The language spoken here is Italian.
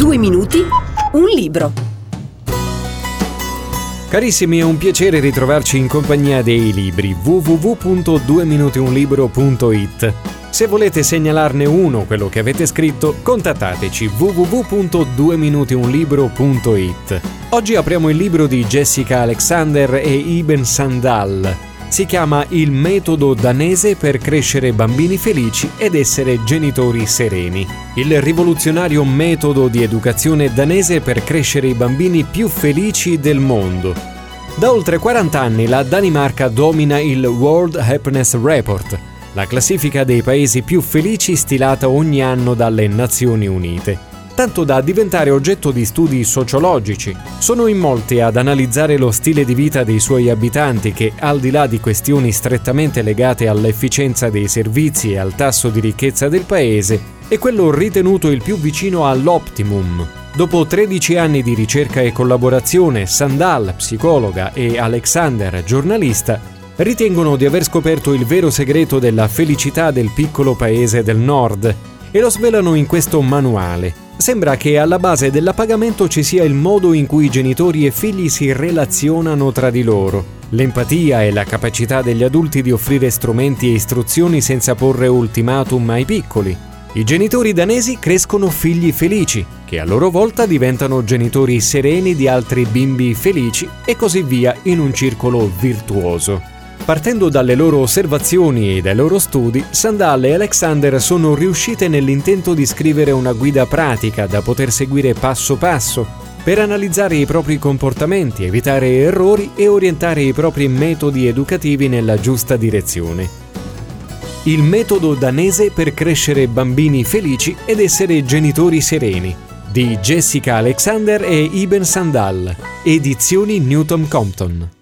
2 minuti, un libro. Carissimi, è un piacere ritrovarci in compagnia dei libri. www.2minutiunlibro.it. Se volete segnalarne uno, quello che avete scritto, contattateci www.2minutiunlibro.it. Oggi apriamo il libro di Jessica Alexander e Ibn Sandal. Si chiama Il metodo danese per crescere bambini felici ed essere genitori sereni. Il rivoluzionario metodo di educazione danese per crescere i bambini più felici del mondo. Da oltre 40 anni la Danimarca domina il World Happiness Report, la classifica dei paesi più felici stilata ogni anno dalle Nazioni Unite, tanto da diventare oggetto di studi sociologici. Sono in molti ad analizzare lo stile di vita dei suoi abitanti che, al di là di questioni strettamente legate all'efficienza dei servizi e al tasso di ricchezza del paese, è quello ritenuto il più vicino all'optimum. Dopo 13 anni di ricerca e collaborazione, Sandal, psicologa, e Alexander, giornalista, ritengono di aver scoperto il vero segreto della felicità del piccolo paese del nord e lo svelano in questo manuale. Sembra che alla base dell'appagamento ci sia il modo in cui genitori e figli si relazionano tra di loro, l'empatia e la capacità degli adulti di offrire strumenti e istruzioni senza porre ultimatum ai piccoli. I genitori danesi crescono figli felici, che a loro volta diventano genitori sereni di altri bimbi felici e così via in un circolo virtuoso. Partendo dalle loro osservazioni e dai loro studi, Sandal e Alexander sono riuscite nell'intento di scrivere una guida pratica da poter seguire passo passo per analizzare i propri comportamenti, evitare errori e orientare i propri metodi educativi nella giusta direzione. Il metodo danese per crescere bambini felici ed essere genitori sereni, di Jessica Alexander e Ibn Sandal, edizioni Newton Compton.